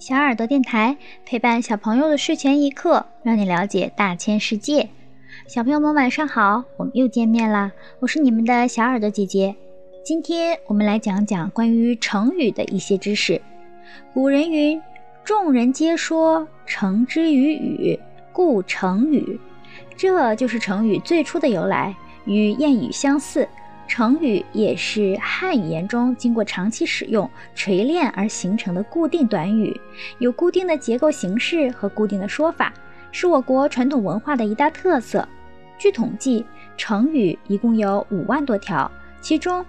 小耳朵电台陪伴小朋友的睡前一刻，让你了解大千世界。小朋友们晚上好，我们又见面啦，我是你们的小耳朵姐姐。今天我们来讲讲关于成语的一些知识。古人云：众人皆说成之于语，故成语。这就是成语最初的由来，与谚语相似。成语也是汉语言中经过长期使用锤炼而形成的固定短语，有固定的结构形式和固定的说法，是我国传统文化的一大特色。据统计，成语一共有5万多条，其中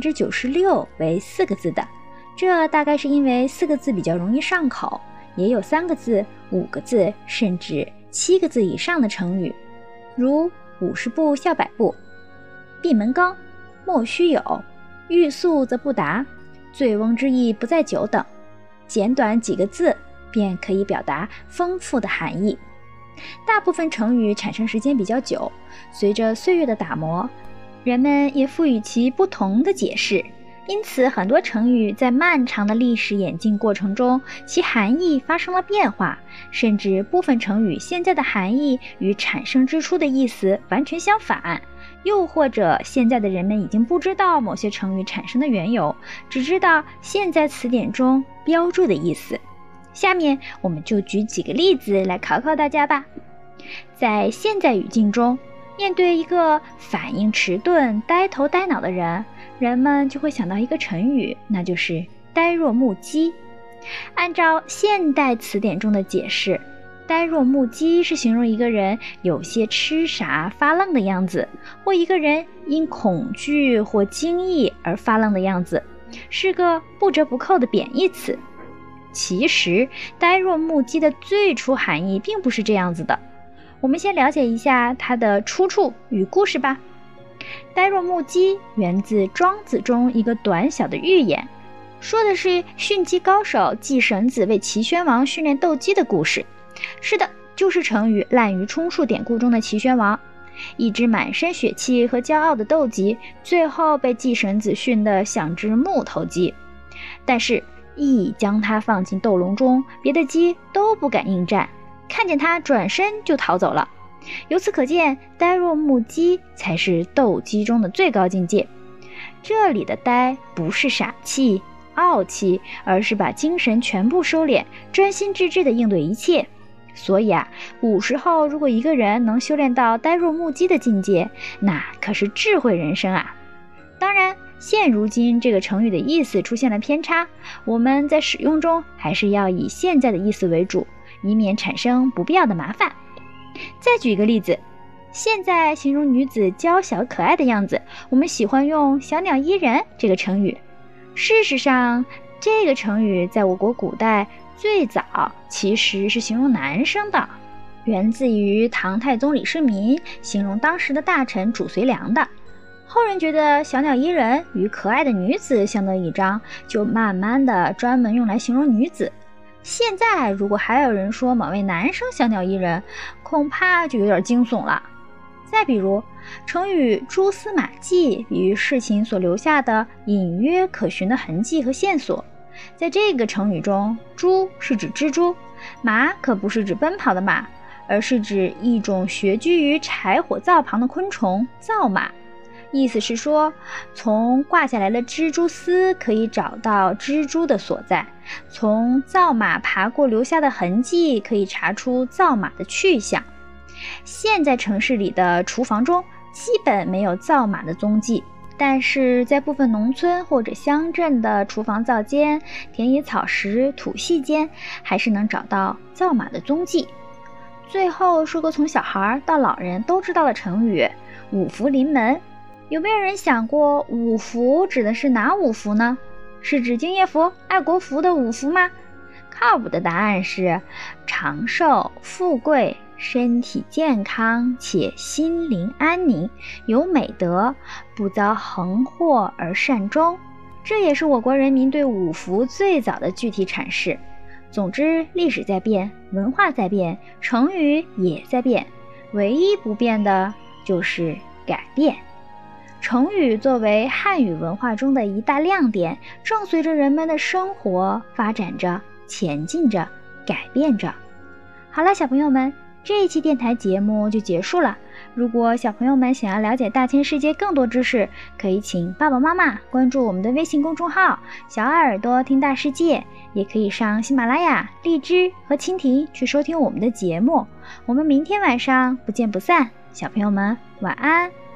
96%为4个字的，这大概是因为4个字比较容易上口，也有3个字、5个字甚至7个字以上的成语，如50步笑百步、闭门羹、莫须有、欲速则不达、醉翁之意不在酒等，简短几个字便可以表达丰富的含义。大部分成语产生时间比较久，随着岁月的打磨，人们也赋予其不同的解释，因此很多成语在漫长的历史演进过程中，其含义发生了变化，甚至部分成语现在的含义与产生之初的意思完全相反，又或者现在的人们已经不知道某些成语产生的缘由，只知道现在词典中标注的意思。下面我们就举几个例子来考考大家吧。在现在语境中，面对一个反应迟钝、呆头呆脑的人，人们就会想到一个成语，那就是呆若木鸡。按照现代词典中的解释，呆若木鸡是形容一个人有些痴傻发愣的样子，或一个人因恐惧或惊异而发愣的样子，是个不折不扣的贬义词。其实呆若木鸡的最初含义并不是这样子的，我们先了解一下它的出处与故事吧。呆若木鸡源自庄子中一个短小的寓言，说的是驯鸡高手系绳子为齐宣王训练斗鸡的故事。是的，就是成语滥竽充数典故中的齐宣王。一只满身血气和骄傲的斗鸡，最后被系绳子训得像只木头鸡，但是一将它放进斗笼中，别的鸡都不敢应战，看见它转身就逃走了。由此可见，呆若木鸡才是斗鸡中的最高境界。这里的呆不是傻气、傲气，而是把精神全部收敛，专心致志地应对一切。所以古时候如果一个人能修炼到呆若木鸡的境界，那可是智慧人生啊。当然，现如今这个成语的意思出现了偏差，我们在使用中还是要以现在的意思为主，以免产生不必要的麻烦。再举一个例子，现在形容女子娇小可爱的样子，我们喜欢用小鸟依人这个成语。事实上，这个成语在我国古代最早其实是形容男生的，源自于唐太宗李世民形容当时的大臣褚遂良的。后人觉得小鸟依人与可爱的女子相得益彰，就慢慢的专门用来形容女子。现在如果还有人说某位男生小鸟依人，恐怕就有点惊悚了。再比如成语蛛丝马迹，比喻事情所留下的隐约可循的痕迹和线索。在这个成语中，蛛是指蜘蛛，马可不是指奔跑的马，而是指一种穴居于柴火灶旁的昆虫灶马。意思是说，从挂下来的蜘蛛丝可以找到蜘蛛的所在，从灶马爬过留下的痕迹可以查出灶马的去向。现在城市里的厨房中基本没有灶马的踪迹，但是在部分农村或者乡镇的厨房灶间、田野草食、土隙间，还是能找到灶马的踪迹。最后说个从小孩到老人都知道的成语五福临门。有没有人想过五福指的是哪5福呢？是指敬业福、爱国福的5福吗？靠谱的答案是长寿、富贵、身体健康且心灵安宁，有美德，不遭横祸而善终。这也是我国人民对5福最早的具体阐释。总之，历史在变，文化在变，成语也在变，唯一不变的就是改变。成语作为汉语文化中的一大亮点，正随着人们的生活发展着， 前进着，改变着。好了，小朋友们，这一期电台节目就结束了。如果小朋友们想要了解大千世界更多知识，可以请爸爸妈妈关注我们的微信公众号小爱耳朵听大世界，也可以上喜马拉雅、荔枝和蜻蜓去收听我们的节目。我们明天晚上不见不散，小朋友们晚安。